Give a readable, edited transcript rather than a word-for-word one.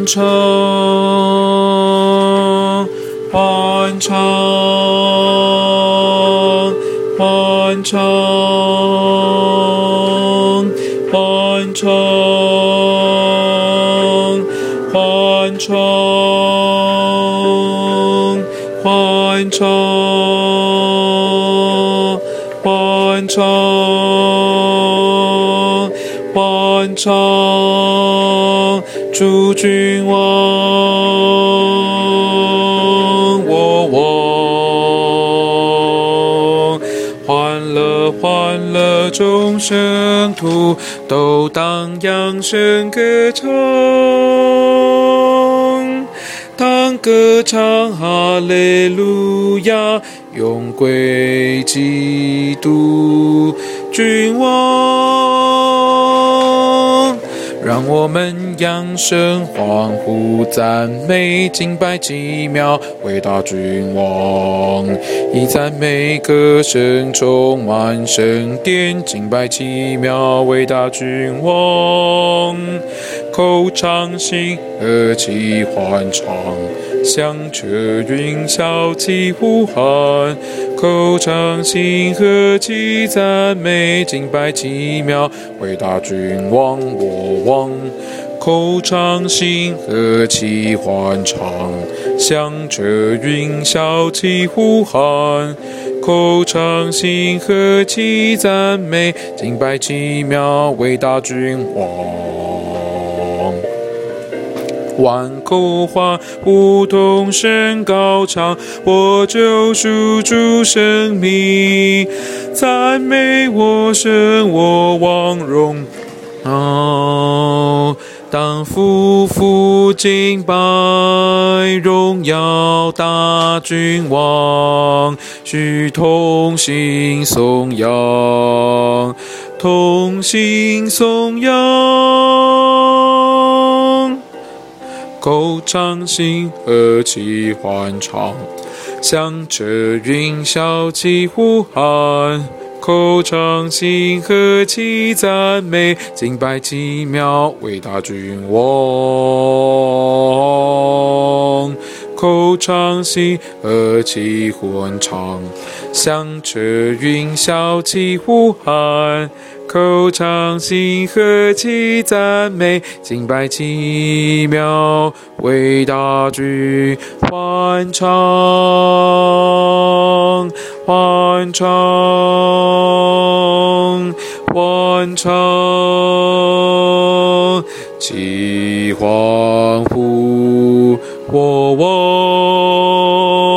唱，欢唱，欢唱，欢唱，欢唱，欢唱，欢唱，欢唱，主君王，我王，欢乐欢乐，众圣徒都当扬声歌唱，当歌唱哈利路亚，永归基督君王。让我们扬声欢呼赞美敬拜奇妙伟大君王，以赞美歌声充满圣殿，敬拜奇妙伟大君王，口唱心和气欢唱，响彻云霄起呼喊，口唱心和气赞美敬拜奇妙伟大君王我王，口唱心和气欢唱，响彻云霄起呼喊，口唱心和气赞美敬拜奇妙伟大君王。万口欢呼同声高唱，我救赎主生命，赞美我神我王荣耀，当夫妇敬拜荣耀大君王，须同心颂扬，同心颂扬，口唱心和气欢唱，响彻云霄起呼喊，口唱心和气赞美敬拜奇妙伟大君王，口唱心和气欢唱，响彻云霄起呼喊，口唱心和气赞美敬拜奇妙伟大君，欢唱欢唱欢唱，齐欢呼我王。